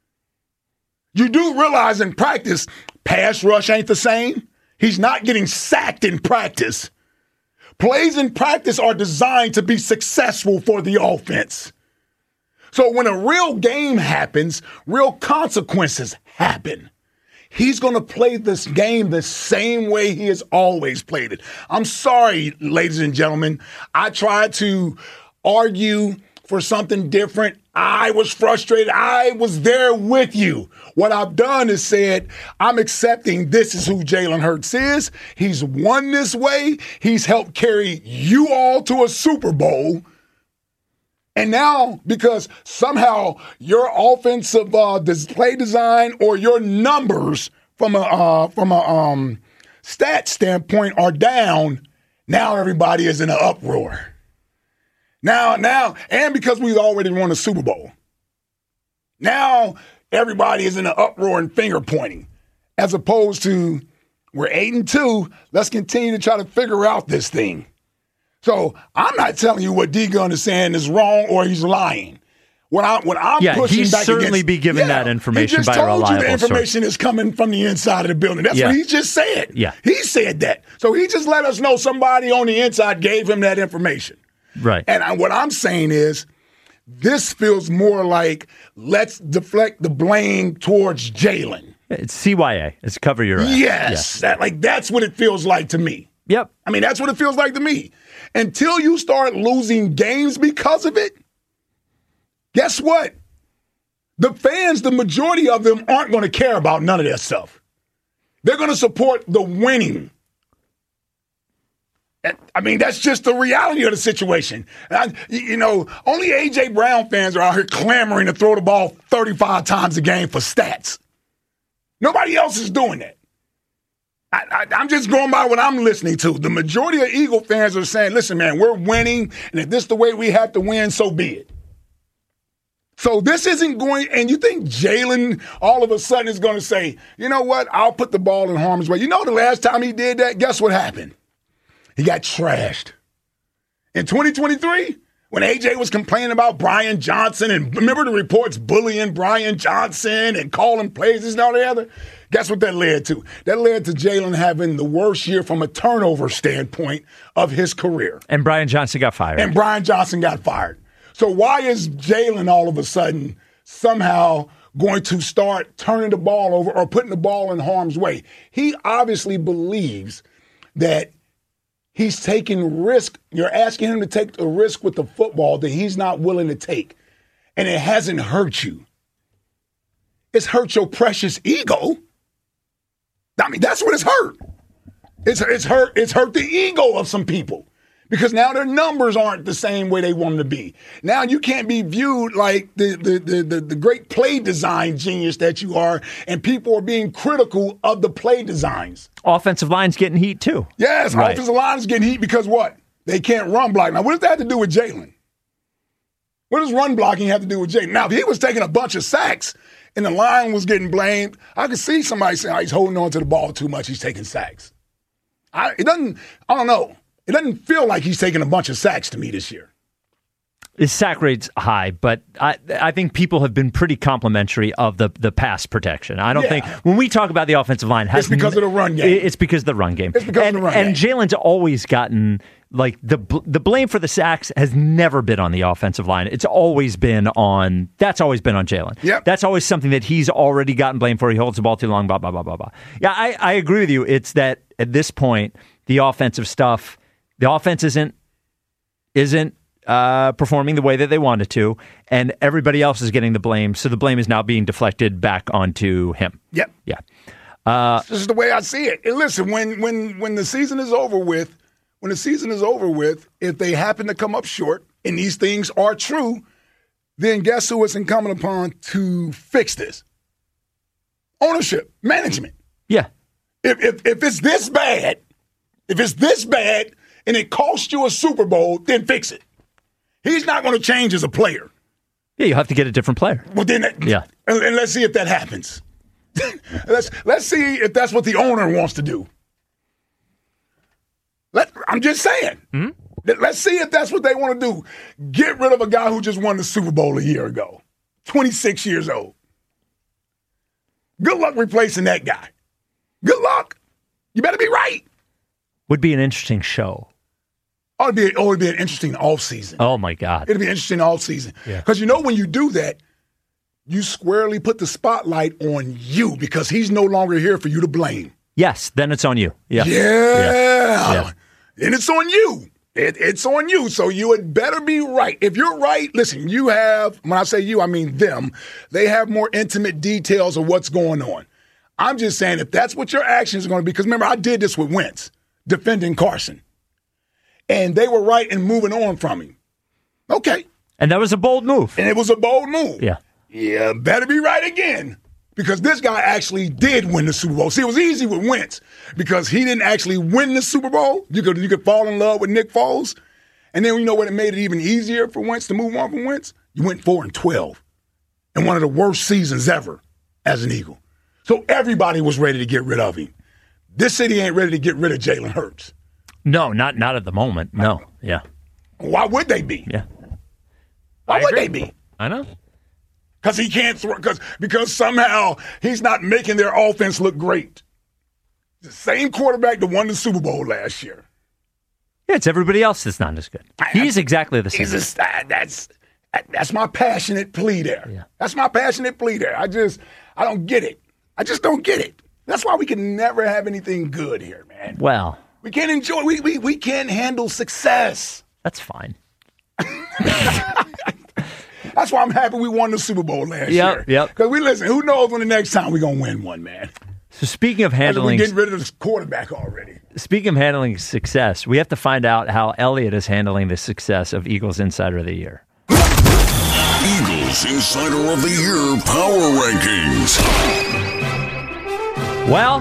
You do realize in practice, pass rush ain't the same. He's not getting sacked in practice. Plays in practice are designed to be successful for the offense. So when a real game happens, real consequences happen. He's going to play this game the same way he has always played it. I'm sorry, ladies and gentlemen. I tried to argue for something different. I was frustrated. I was there with you. What I've done is said, I'm accepting this is who Jalen Hurts is. He's won this way. He's helped carry you all to a Super Bowl. And now, because somehow your offensive uh, display design or your numbers from a uh, from a um, stat standpoint are down, now everybody is in an uproar. Now, now, and because we've already won a Super Bowl, now everybody is in an uproar and finger pointing, as opposed to we're eight and two. Let's continue to try to figure out this thing. So I'm not telling you what D-Gun is saying is wrong or he's lying. When I when I'm yeah, pushing he'd back certainly against, be given yeah, that information by a reliable source. He just told reliable you the information source. is coming from the inside of the building. That's Yeah. what he just said. Yeah. He said that. So he just let us know somebody on the inside gave him that information. Right. And I, what I'm saying is this feels more like let's deflect the blame towards Jalen. It's C Y A. It's cover your ass. Yes. Yeah. That, like that's what it feels like to me. Yep. I mean, that's what it feels like to me. Until you start losing games because of it, guess what? The fans, the majority of them aren't going to care about none of that stuff. They're going to support the winning. I mean, that's just the reality of the situation. I, you know, only A J. Brown fans are out here clamoring to throw the ball thirty-five times a game for stats. Nobody else is doing that. I, I, I'm just going by what I'm listening to. The majority of Eagle fans are saying, listen, man, we're winning, and if this is the way we have to win, so be it. So this isn't going, and you think Jalen all of a sudden is going to say, you know what, I'll put the ball in harm's way. You know the last time he did that, guess what happened? He got trashed. In twenty twenty-three, when A J was complaining about Brian Johnson, and remember the reports bullying Brian Johnson and calling plays and all the other? Guess what that led to? That led to Jalen having the worst year from a turnover standpoint of his career. And Brian Johnson got fired. And Brian Johnson got fired. So why is Jalen all of a sudden somehow going to start turning the ball over or putting the ball in harm's way? He obviously believes that he's taking risk. You're asking him to take a risk with the football that he's not willing to take. And it hasn't hurt you. It's hurt your precious ego. I mean, that's what it's hurt. It's, it's hurt It's hurt the ego of some people. Because now their numbers aren't the same way they want them to be. Now you can't be viewed like the, the, the, the, the great play design genius that you are, and people are being critical of the play designs. Offensive line's getting heat too. Yes, Right. offensive line is getting heat because what? They can't run block. Now, what does that have to do with Jalen? What does run blocking have to do with Jalen? Now, if he was taking a bunch of sacks and the line was getting blamed, I could see somebody saying, oh, he's holding on to the ball too much, he's taking sacks. I, it doesn't, I don't know. It doesn't feel like he's taking a bunch of sacks to me this year. His sack rate's high, but I I think people have been pretty complimentary of the, the pass protection. I don't Yeah. think when we talk about the offensive line, has It's because of the run game. It's because of the run game. It's because and, of the run and game. Jalen's always gotten like the the blame for the sacks has never been on the offensive line. It's always been on that's always been on Jalen. Yep. That's always something that he's already gotten blamed for. He holds the ball too long. Blah blah blah blah blah. Yeah, I, I agree with you. It's that at this point the offensive stuff. The offense isn't isn't uh, performing the way that they wanted to, and everybody else is getting the blame. So the blame is now being deflected back onto him. Yep. Yeah. Uh, This is the way I see it. And listen, when when when the season is over with, when the season is over with, if they happen to come up short and these things are true, then guess who it's incumbent upon to fix this? Ownership, management. yeah. If if if it's this bad, if it's this bad and it costs you a Super Bowl, then fix it. He's not going to change as a player. Yeah, you have to get a different player. Well, then, that, Yeah. and, and let's see if that happens. let's let's see if that's what the owner wants to do. Let I'm just saying. Mm-hmm. Let- Let's see if that's what they want to do. Get rid of a guy who just won the Super Bowl a year ago, twenty-six years old. Good luck replacing that guy. Good luck. You better be right. Would be an interesting show. Oh, it'd be, oh, it'd be an interesting offseason. Oh, my God. It'd be interesting offseason. Yeah. Because you know when you do that, you squarely put the spotlight on you because he's no longer here for you to blame. Yes, then it's on you. Yeah. Yeah. Yeah. Yeah. And it's on you. It, it's on you. So you had better be right. If you're right, listen, you have, when I say you, I mean them, they have more intimate details of what's going on. I'm just saying if that's what your actions are going to be, because remember, I did this with Wentz, defending Carson. And they were right in moving on from him. Okay. And that was a bold move. And it was a bold move. Yeah. Yeah, better be right again. Because this guy actually did win the Super Bowl. See, it was easy with Wentz because he didn't actually win the Super Bowl. You could you could fall in love with Nick Foles. And then you know what it made it even easier for Wentz to move on from Wentz? You went four and twelve. And one of the worst seasons ever as an Eagle. So everybody was ready to get rid of him. This city ain't ready to get rid of Jalen Hurts. No, not not at the moment. No. Yeah. Why would they be? Yeah. Why I would agree. they be? I know. Because he can't throw, because because somehow he's not making their offense look great. The same quarterback that won the Super Bowl last year. Yeah, it's everybody else that's not as good. He's exactly the same. He's just, uh, that's that's my passionate plea there. Yeah. That's my passionate plea there. I just I don't get it. I just don't get it. That's why we can never have anything good here, man. Well, We can't enjoy. We we we can't handle success. that's fine. That's why I'm happy we won the Super Bowl last Yep, year. yep. Because we listen, who knows when the next time we're gonna win one, man. So speaking of We're handling getting rid of this quarterback already. speaking of handling success, we have to find out how Elliott is handling the success of Eagles Insider of the Year. Eagles Insider of the Year Power Rankings. Well,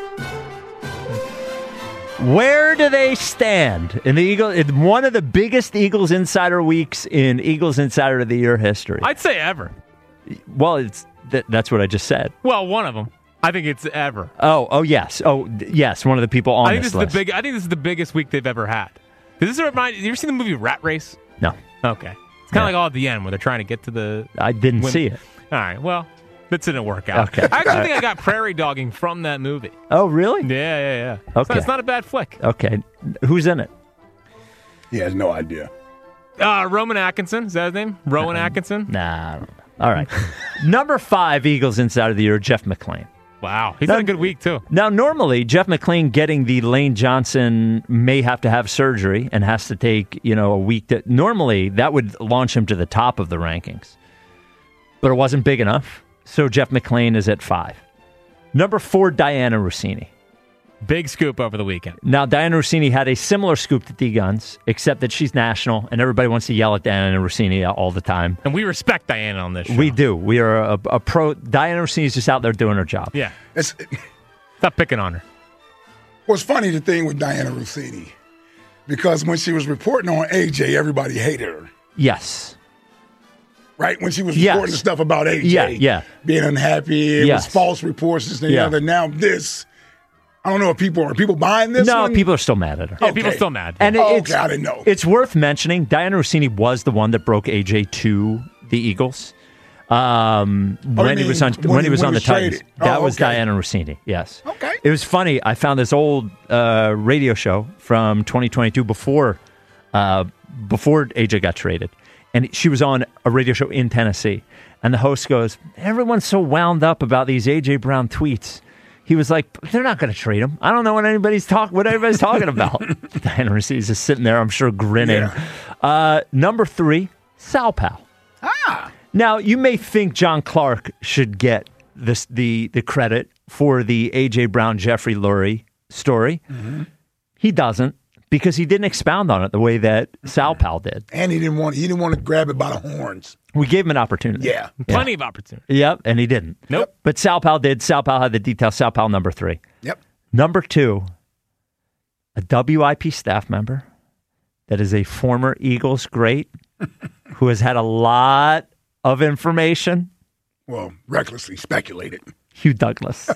where do they stand in the Eagle? In one of the biggest Eagles Insider weeks in Eagles Insider of the Year history. I'd say ever. Well, it's th- that's what I just said. Well, one of them. I think it's ever. Oh, oh yes, oh d- yes. One of the people on I think this this is list. the big. I think this is the biggest week they've ever had. Does this remind? You ever seen the movie Rat Race? No, Okay, it's kind of Yeah. like all at the end where they're trying to get to the. I didn't when- see it. All right, well, that didn't work out. Okay. I actually think I got prairie dogging from that movie. Oh, really? Yeah, yeah, yeah. It's Okay. not, it's not a bad flick. Okay, who's in it? He has no idea. Uh, Roman Atkinson, is that his name? Rowan Atkinson? Nah, I don't know. All right. Number five Eagles Insider of the Year, Jeff McClain. Wow, he's Now- had a good week, too. Now, normally, Jeff McClain getting the Lane Johnson may have to have surgery and has to take, you know, a week. To, normally, that would launch him to the top of the rankings. But it wasn't big enough, so Jeff McClain is at five. Number four, Diana Rossini. Big scoop over the weekend. Now, Diana Rossini had a similar scoop to D-Guns, except that she's national, and everybody wants to yell at Diana Rossini all the time. And we respect Diana on this show. We do. We are a, a pro. Diana Rossini's just out there doing her job. Yeah. It's, Stop picking on her. what's funny, the thing with Diana Rossini, because when she was reporting on A J, everybody hated her. Yes. Right? When she was Yes. reporting the stuff about A J. Yeah, yeah. Being unhappy. It Yes. was false reports, this and the Yeah. other. Now this, I don't know if people are people buying this No, one? people are still mad at her. Yeah, Okay. people still mad. And it- Oh, it's, okay, I didn't know. It's worth mentioning. Diana Rossini was the one that broke A J to the Eagles um, Oh, when you he was mean on when when he- he was when on he the was Titans. traded? That Oh, was okay. Diana Rossini. Yes. Okay. It was funny. I found this old uh, radio show from twenty twenty-two before uh, before A J got traded, and she was on a radio show in Tennessee. And the host goes, "Everyone's so wound up about these A J Brown tweets." He was like, "They're not going to trade him. I don't know what anybody's talk what anybody's talking about." Diana Rossini's just sitting there, I'm sure, grinning. Yeah. Uh, number three, Sal Pal. Ah. Now, you may think John Clark should get this the the credit for the A J Brown Jeffrey Lurie story. Mm-hmm. He doesn't, because he didn't expound on it the way that Sal Pal did. And he didn't want he didn't want to grab it by the horns. We gave him an opportunity. Yeah. Plenty of opportunity. Yep, and he didn't. Nope. But Sal Pal did. Sal Pal had the details. Sal Pal, number three. Yep. Number two, a W I P staff member that is a former Eagles great who has had a lot of information. Well, recklessly speculated. Hugh Douglas.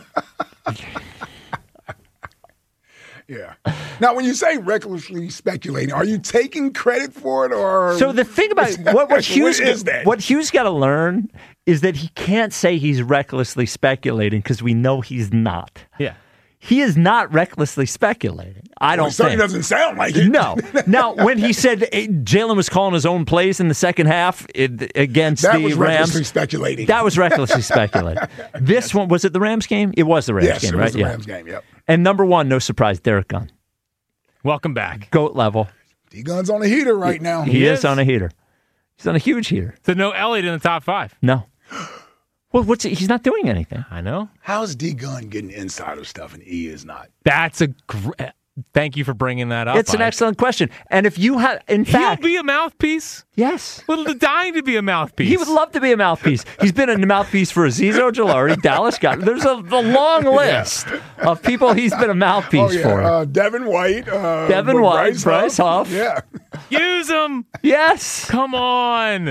Yeah. Now, when you say recklessly speculating, are you taking credit for it, or So the thing about what, what Hughes what is that? what Hughes got to learn is that he can't say he's recklessly speculating because we know he's not. Yeah. He is not recklessly speculating. I Well, don't it certainly think. doesn't sound like it. No. Now, when he said eh, Jalen was calling his own plays in the second half it, against That the was Rams, recklessly speculating. that was recklessly speculating. This one, was it the Rams game? It was the Rams yes, game, it right? was the yeah. Rams game, yep. And number one, no surprise, Derek Gunn. Welcome back. GOAT level. D-Gun's on a heater right now. He, He is. is. on a heater. He's on a huge heater. So no Elliott in the top five. No. Well, what's he's not doing anything. I know. How's D-Gun getting insider stuff and E is not? That's a great. Thank you for bringing that up. It's an Ike. excellent question. And if you have, in He'll fact, be a mouthpiece. yes. Little dying to be a mouthpiece. He would love to be a mouthpiece. He's been a mouthpiece for Azeez Ojulari, Dallas Scott. There's a, a long list of people he's been a mouthpiece Oh, yeah. for. Uh, Devin White. Uh, Devin White, Bryce Huff. Yeah. Use him. Yes. Come on.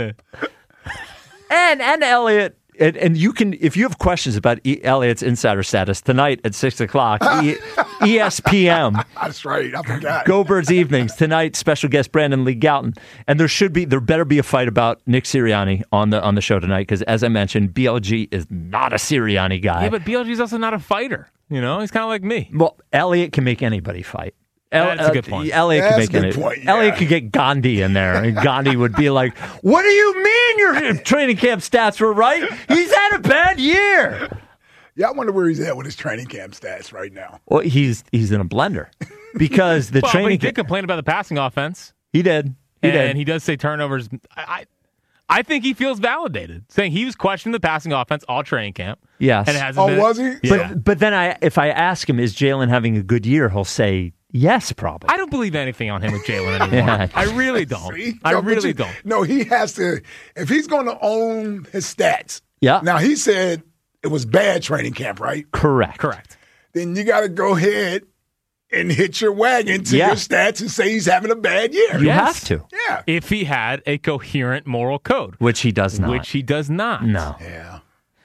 And and Elliott. And, and you can, if you have questions about e- Elliott's insider status tonight at six o'clock, e- E S P M. That's right. I forgot. Go Birds Evenings tonight. Special guest Brandon Lee Gouton, and there should be, there better be a fight about Nick Sirianni on the on the show tonight because, as I mentioned, B L G is not a Sirianni guy. Yeah, but B L G's also not a fighter. You know, he's kind of like me. Well, Elliott can make anybody fight. El- That's a good point. Elliott That's can a make good any. point, yeah. Elliott could get Gandhi in there, and Gandhi would be like, "What do you mean your training camp stats were right? He's had a bad year." Yeah, I wonder where he's at with his training camp stats right now. Well, he's he's in a blender because the well, but training he did camp. complain about the passing offense. He did. He and did. he does say turnovers. I, I I think he feels validated, saying he was questioning the passing offense all training camp. Yes. And it hasn't Oh, been, was he? But Yeah. but then I if I ask him, is Jalen having a good year? He'll say yes, probably. I don't believe anything on him with Jalen anymore. Yeah. I really don't. See? I No, but really you- don't. No, he has to. If he's going to own his stats. Yeah. Now, he said it was bad training camp, right? Correct. Correct. Then you got to go ahead and hit your wagon to Yeah. your stats and say he's having a bad year. You Yes. have to, Yeah. If he had a coherent moral code, which he does not. which he does not. no. Yeah.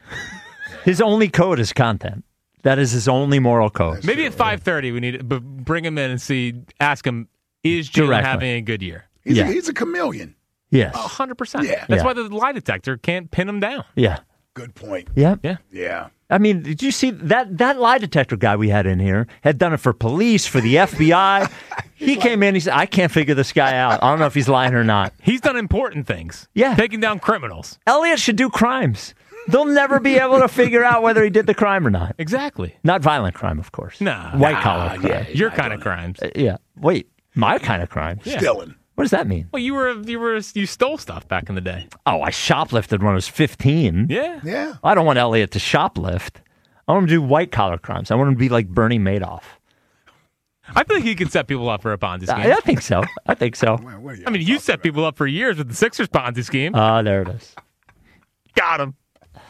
His only code is content. That is his only moral code. Maybe at five thirty we need to b- bring him in and see, ask him, is Jalen Directly. having a good year? He's, Yeah. a, he's a chameleon. Yes. A hundred percent. Yeah. That's Yeah. why the lie detector can't pin him down. Yeah. Good point. Yeah. Yeah. Yeah. I mean, did you see that that lie detector guy we had in here had done it for police, for the F B I? He came in, he said, I can't figure this guy out. I don't know if he's lying or not. He's done important things. Yeah. Taking down criminals. Elliott should do crimes. They'll never be able to figure out whether he did the crime or not. Exactly. Not violent crime, of course. Nah. White collar crime. yeah. Your kind of crimes. Uh, yeah. Wait, my kind of crime? Yeah. Stealing. What does that mean? Well, you were you were you stole stuff back in the day. Oh, I shoplifted when I was fifteen. Yeah. Yeah. I don't want Elliott to shoplift. I want him to do white collar crimes. I want him to be like Bernie Madoff. I think he can set people up for a Ponzi scheme. I, I think so. I think so. Man, what are y'all I mean, you talking set about? people up for years with the Sixers Ponzi scheme. Ah, there it is. Got him.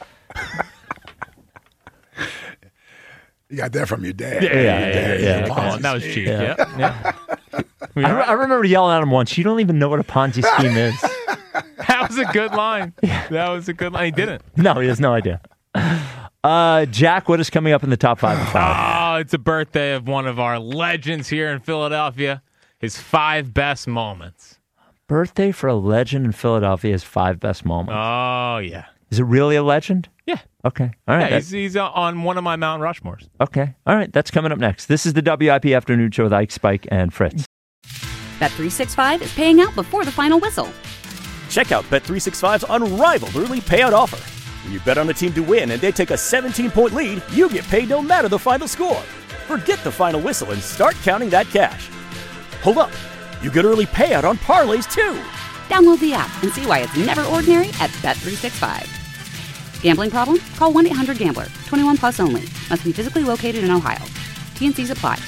You got that from your dad. Yeah, yeah, Your yeah, dad, yeah, your come Come Ponzi on, that was scheme. cheap. Yeah. Yeah. yeah. We I, all re- I right? remember yelling at him once. You don't even know what a Ponzi scheme is. That was a good line. That was a good line. He didn't. No, he has no idea. Uh, Jack, what is coming up in the top five? Of five? Oh, it's a birthday of one of our legends here in Philadelphia. His five best moments. Birthday for a legend in Philadelphia. His five best moments. Oh, yeah. Is it really a legend? Yeah. Okay. All right. Yeah, that- he's, he's uh, on one of my Mount Rushmores. okay. All right. That's coming up next. This is the W I P Afternoon Show with Ike, Spike, and Fritz. Bet three sixty-five is paying out before the final whistle. Check out Bet three sixty-five's unrivaled early payout offer. When you bet on a team to win and they take a seventeen-point lead, you get paid no matter the final score. Forget the final whistle and start counting that cash. Hold up. You get early payout on parlays, too. Download the app and see why it's never ordinary at Bet three sixty-five. Gambling problem? Call one eight hundred gambler. twenty-one plus only. Must be physically located in Ohio. T and C's apply.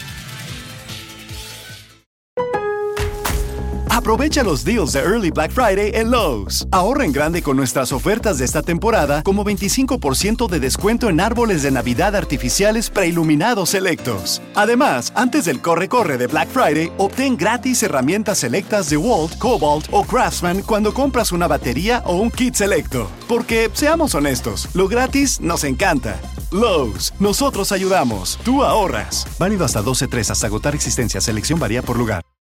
Aprovecha los deals de Early Black Friday en Lowe's. Ahorra en grande con nuestras ofertas de esta temporada, como veinticinco por ciento de descuento en árboles de Navidad artificiales preiluminados selectos. Además, antes del corre-corre de Black Friday, obtén gratis herramientas selectas de Walt, Cobalt o Craftsman cuando compras una batería o un kit selecto. Porque, seamos honestos, lo gratis nos encanta. Lowe's, nosotros ayudamos, tú ahorras. Válido hasta doce tres hasta agotar existencia. Selección varía por lugar.